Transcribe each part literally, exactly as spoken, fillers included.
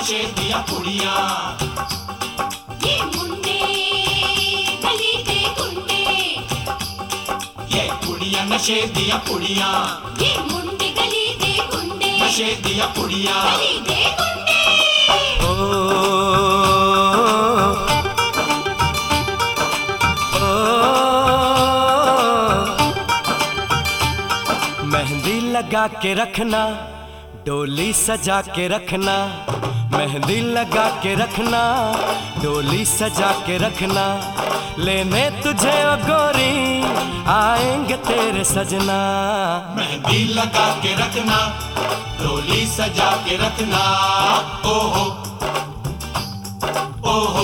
नशे दिया कुड़ियां, ये मुंडे गली दे गुंडे, ये कुड़ियां नशे दिया कुड़ियां, ये मुंडे गली दे गुंडे, नशे दिया कुड़ियां। गली दे गुंडे। ओ, ओ, मेहंदी लगा के रखना, डोली सजा के रखना, मेहंदी लगा के रखना, डोली सजा के रखना, लेने तुझे ओ गोरी आएंगे तेरे सजना। मेहंदी लगा के रखना, डोली सजा के रखना, ओहो ओहो।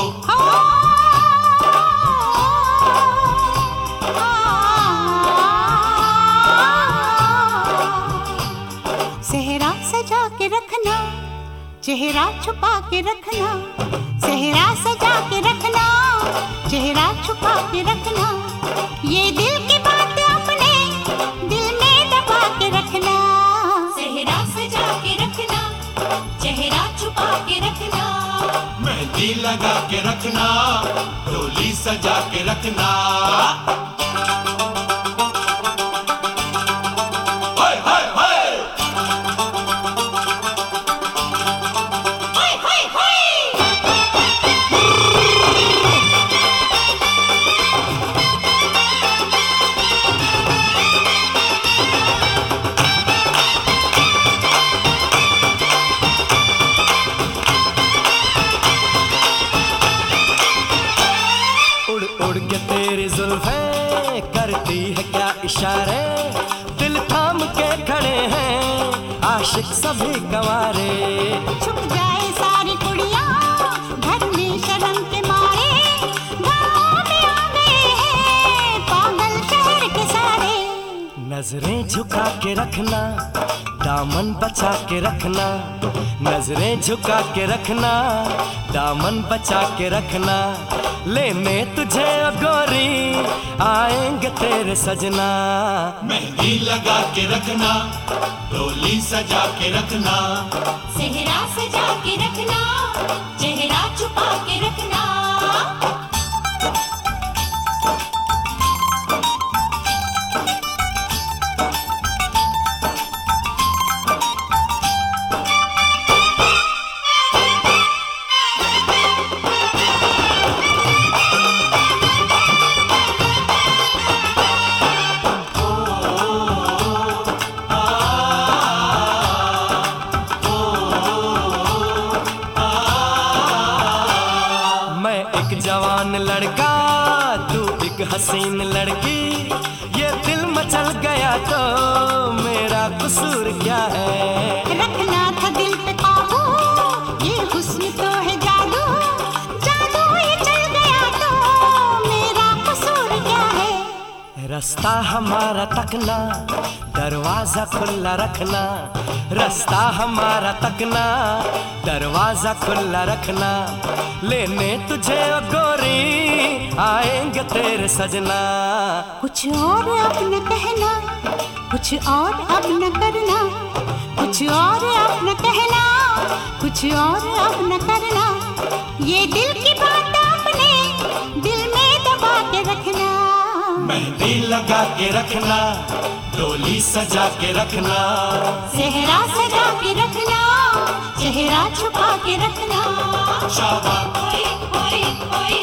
सेहरा सजा के रखना, चेहरा छुपा के रखना, सेहरा सजा के रखना, चेहरा छुपा के रखना, ये दिल की बात अपने दिल में दबा के रखना। सेहरा सजा के रखना, चेहरा छुपा के रखना, मेहंदी लगा के रखना, डोली सजा के रखना। हाय हाय हाय, हाय हाय हाय। उड़ उड़ के तेरी जुल्फें करती है क्या इशारे, दिल थाम के खड़े हैं आशिक सभी गंवारे। छुप जाए सारी कुड़ियां घर में शर्म के मारे, गाँव में आ गए हैं पागल शहर के सारे। नजरें झुका के रखना, दामन बचा के रखना, नजरें झुका के रखना, दामन बचा के रखना, लेने तुझे ओ गोरी आएंगे तेरे सजना। मेहंदी लगा के रखना, डोली सजा के रखना, सेहरा सजा के रखना, चेहरा छुपा के रखना। मैं एक जवान लड़का, तू एक हसीन लड़की, ये दिल मचल गया तो मेरा कसूर क्या है। रखना था दिल पे काबू, ये हुस्न तो है जादू, जादू ये चल गया तो मेरा कसूर क्या है। रास्ता हमारा तकना, दरवाजा खुला रखना, रास्ता हमारा तकना, दरवाजा खुला रखना, लेने तुझे ओ गोरी आएंगे तेरे सजना। कुछ और अब न कहना, कुछ और अब न करना, कुछ और अब न कहना, कुछ और अब न करना, ये दिल की बात अपने दिल में दबा के रखना। मेहंदी लगा के रखना, डोली सजा के रखना, सेहरा सजा के रखना, चेहरा छुपा के रखना। शाबाश। ओए ओए ओए